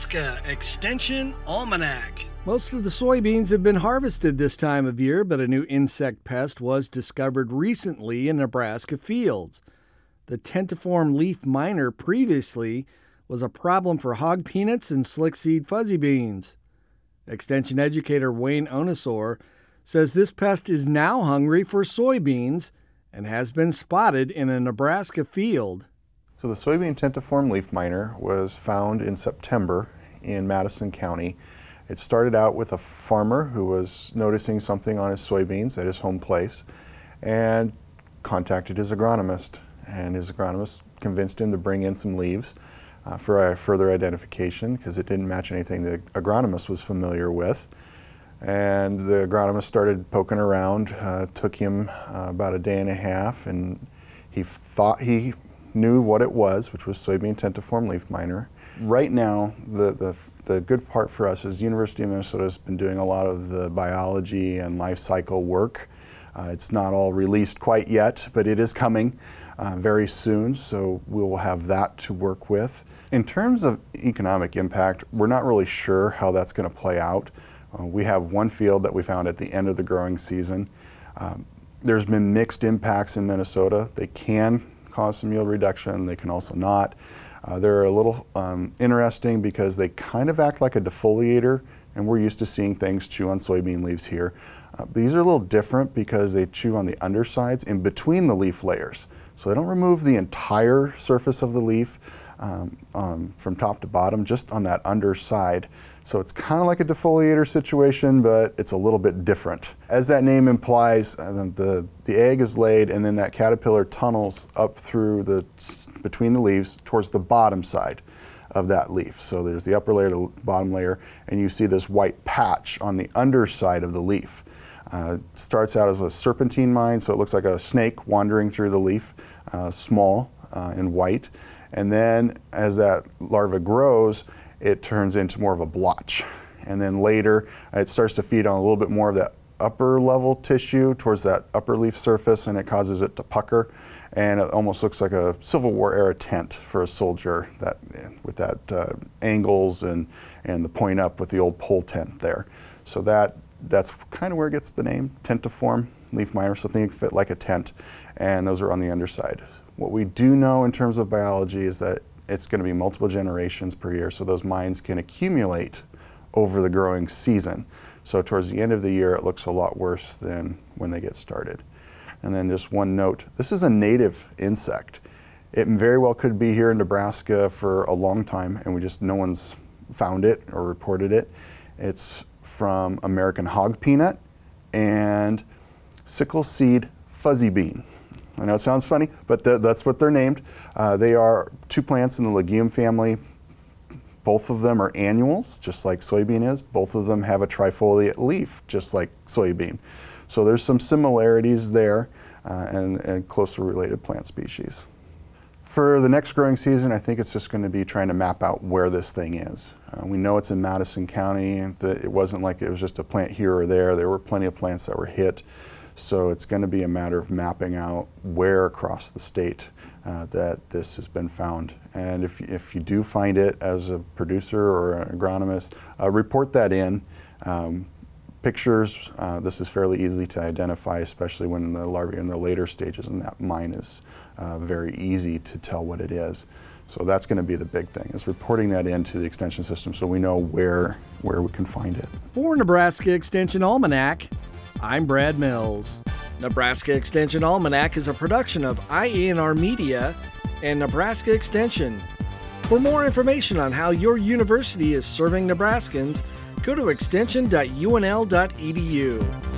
Nebraska Extension Almanac. Most of the soybeans have been harvested this time of year, but a new insect pest was discovered recently in Nebraska fields. The tentiform leaf miner previously was a problem for hog peanuts and slickseed fuzzy beans. Extension educator Wayne Onisor says this pest is now hungry for soybeans and has been spotted in a Nebraska field. So the soybean tentiform leaf miner was found in September in Madison County. It started out with a farmer who was noticing something on his soybeans at his home place and contacted his agronomist. And his agronomist convinced him to bring in some leaves for further identification because it didn't match anything the agronomist was familiar with. And the agronomist started poking around, took him about a day and a half, and he thought he knew what it was, which was soybean tentiform leaf miner. Right now, the good part for us is University of Minnesota has been doing a lot of the biology and life cycle work. It's not all released quite yet, but it is coming very soon, so we will have that to work with. In terms of economic impact, we're not really sure how that's going to play out. We have one field that we found at the end of the growing season. There's been mixed impacts in Minnesota. They can cause some yield reduction, they can also not. They're a little interesting because they kind of act like a defoliator, and we're used to seeing things chew on soybean leaves here. These are a little different because they chew on the undersides in between the leaf layers. So they don't remove the entire surface of the leaf from top to bottom, just on that underside. So it's kind of like a defoliator situation, but it's a little bit different. As that name implies, the egg is laid and then that caterpillar tunnels up through between the leaves towards the bottom side of that leaf. So there's the upper layer, the bottom layer, and you see this white patch on the underside of the leaf. Starts out as a serpentine mine, so it looks like a snake wandering through the leaf, small and white. And then as that larva grows, it turns into more of a blotch. And then later, it starts to feed on a little bit more of that upper level tissue towards that upper leaf surface, and it causes it to pucker. And it almost looks like a Civil War era tent for a soldier with that angles and the point up with the old pole tent there. So that's kind of where it gets the name, tentiform leaf miner. So think of it like a tent, and those are on the underside. What we do know in terms of biology is that it's going to be multiple generations per year, so those mines can accumulate over the growing season. So towards the end of the year, it looks a lot worse than when they get started. And then just one note, this is a native insect. It very well could be here in Nebraska for a long time, and no one's found it or reported it. It's from American hog peanut and sickle seed fuzzy bean. I know it sounds funny, but that's what they're named. They are two plants in the legume family. Both of them are annuals, just like soybean is. Both of them have a trifoliate leaf, just like soybean. So there's some similarities there and closely related plant species. For the next growing season, I think it's just going to be trying to map out where this thing is. We know it's in Madison County. It wasn't like it was just a plant here or there. There were plenty of plants that were hit. So it's going to be a matter of mapping out where across the state that this has been found. And if you do find it as a producer or an agronomist, report that in. Pictures, this is fairly easy to identify, especially when the larvae are in the later stages, and that mine is very easy to tell what it is. So that's going to be the big thing, is reporting that into the extension system so we know where we can find it. For Nebraska Extension Almanac, I'm Brad Mills. Nebraska Extension Almanac is a production of IANR Media and Nebraska Extension. For more information on how your university is serving Nebraskans, go to extension.unl.edu.